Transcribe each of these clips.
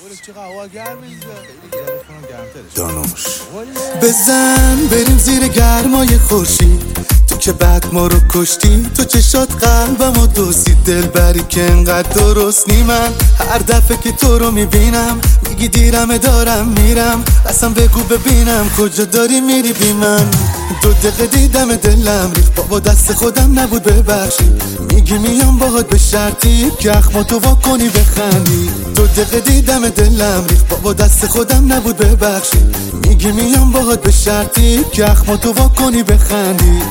دانوش بزن بریم زیر گرمای خورشید، تو که بعد ما رو کشتی، تو چشات قلبمو دوزید، دلبری که انقدر درست نی. من هر دفعه که تو رو میبینم میگی دیرمه دارم میرم، اصلا بگو ببینم کجا داری میری بی من. 2 دقیقه دیدم دلم ریخت، بابا دست خودم نبود ببخشی، میگی میام باهات به شرطی که اخماتو وا کنی بخندی. 2 دقیقه دیدم دلم ریخت، بابا دست خودم نبود ببخشی، میگی میام باهات به شرطی که اخماتو وا کنی بخندی.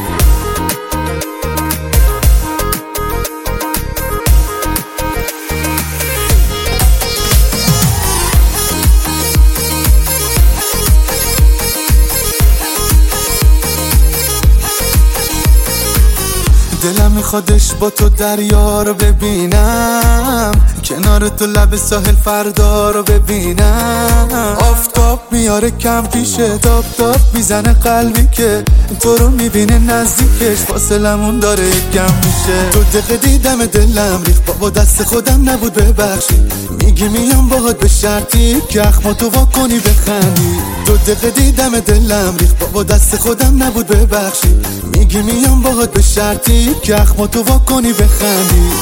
دلم میخوادش با تو دریا رو ببینم، کنار تو لب ساحل فردا رو ببینم. آفتاب میاره کم پیشه، تاب تاب میزنه قلبی که تو رو میبینه نزدیکش، فاصلمون داره کم میشه. 2 دقیقه دیدم دلم ریخت، بابا دست خودم نبود ببخشی، میگی میام باهات به شرطی که اخماتو وا کنی بخندی. 2 دقیقه دیدم دلم ریخت، بابا دست خودم نبود ببخشی، میگی میام باهات به شرطی که اخماتو وا کنی بخندی.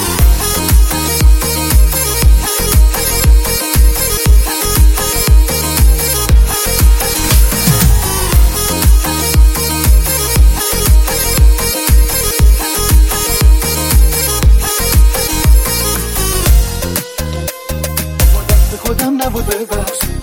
خودم نبود ببخشی،